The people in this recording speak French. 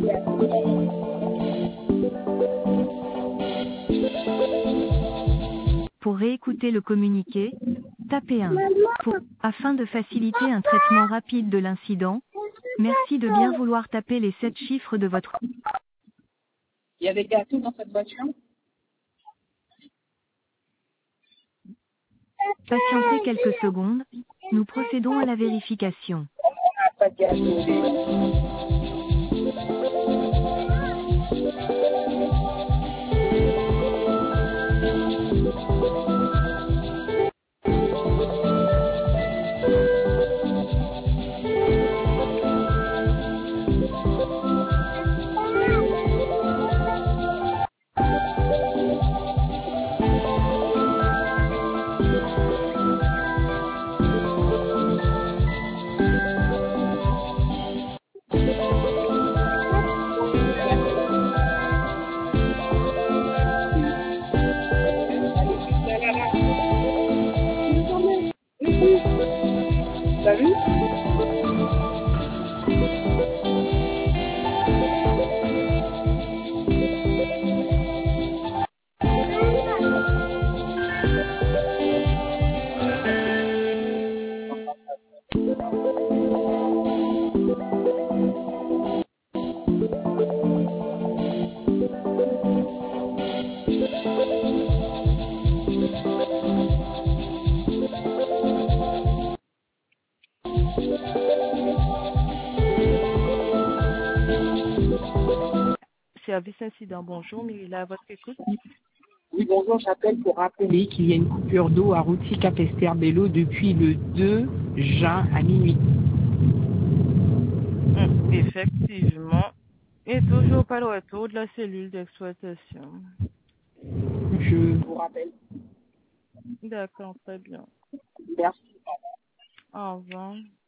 Pour réécouter le communiqué, tapez 1. Afin de faciliter un traitement rapide de l'incident, merci de bien vouloir taper les 7 chiffres de votre... Il y a des gâteaux dans cette voiture? Patientez quelques secondes, nous procédons à la vérification. Pas de gâteaux. T'as vu? Service incident, bonjour, mais il est à votre écoute. Oui, bonjour, j'appelle pour rappeler qu'il y a une coupure d'eau à Routy Capesterre-Bello depuis le 2 juin à minuit. Effectivement. Et toujours pas le retour de la cellule d'exploitation. Je vous rappelle. D'accord, très bien. Merci. Au revoir.